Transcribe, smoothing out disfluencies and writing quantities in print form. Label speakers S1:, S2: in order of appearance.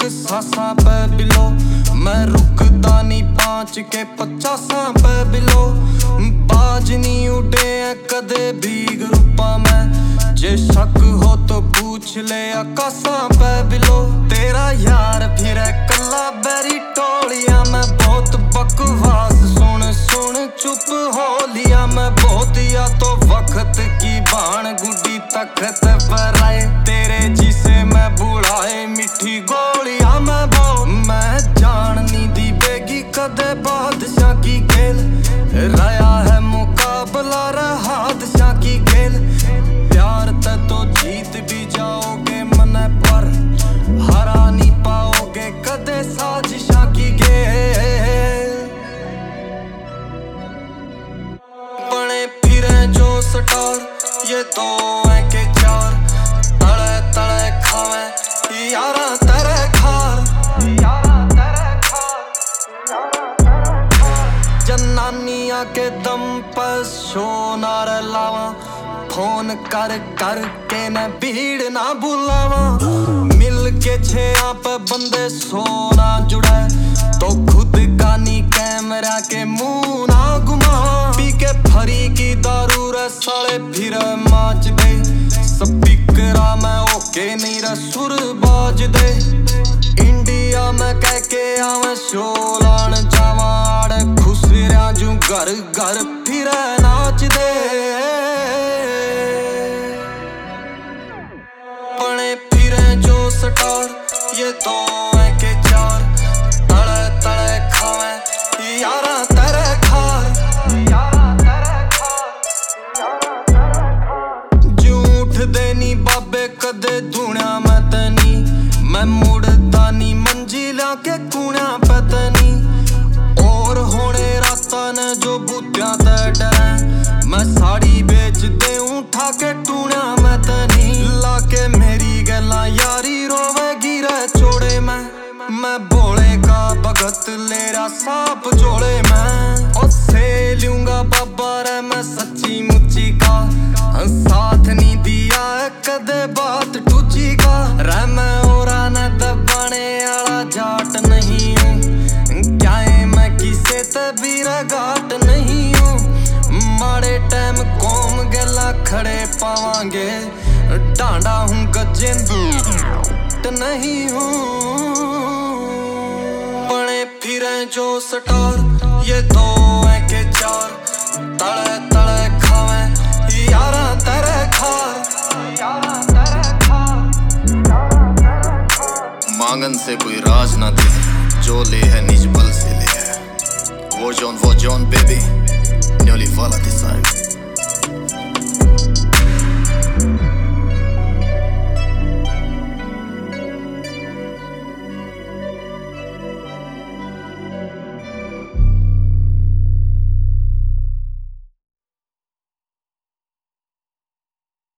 S1: सासा पे बिलो, मैं रुकदा नहीं 5 के 50 पे बिलो। बाज नहीं उड़े हैं कदे भी ग्रुपा में, जे शक हो तो पूछ ले आकाशा पे बिलो। तेरा यार फिर कला बैरी टोलिया में, बहुत बकवास सुन सुन चुप हो लिया मैं बहुत। या तो वक्त की बाण गुड्डी तख्त पर आए, तेरे जिसे मैं बुलाए मीठी गोलियां मैं वो। मैं जान नहीं दी बेगी कदे बादशाह की खेल, रहा है मुकाबला रहा हादशाह की खेल। प्यार ते तो जीत भी जाओगे मन पर, हरा नहीं पाओगे कदे साजिशा की खेल। बने फिरे जो स्टार ये 2 है के 4, तले तले खावे यारा तेरे खार। जनानिया के दम पर सोनार लावा, फोन कर कर के न भीड़ ना बुलावा। मिल के 6 पे बंदे सोना जुड़ा, तो खुद का नी कैमरा के मुंह ना घुमावा। पी के फरी की दारू रे साले फिर माच दे, स्पीकरा में ओके नहीं रे सुर बाज दे। इंडिया में कह के आवे शोलान जावाड़, खुश रहा जू घर घर फिर नाच दे। बने फिरे जो स्टार ये 2 है के 4, तले तले खावे यारा तेरे खार। झूठ देनी बाबे कदे धुणा मैं तनी, मैं मुड़दा नी मंजिला के कुणा पतनी। और होने रास्ता ने जो बुद्धियां ते डरे, मैं साड़ी बेच दे उठा के टूणा मैं तनी। लाके मेरी गला यारी रोवेगी रे चोड़े मैं बोले का भगत लेरा सांप जोड़े मैं। और से लूंगा बाबा रे मैं सच्ची मुच्ची का, साथ नहीं दिया कदे बात टूची का। रे मैं और न दबाने आला जाट नहीं हूँ, क्या है मैं किसे तभी रगाट नहीं हूँ। माड़े टाइम कौम गला खड़े पावांगे, डांडा हूँ गजेंदू नहीं हूँ। बने फिरे जो स्टार ये 2 है के 4, तले तले खावे यारा तेरे खार।
S2: मांगन से कोई राज ना दे, जो ले है निज बल से ले है। वो जॉन बेबी न्यूली वाला डिजाइन।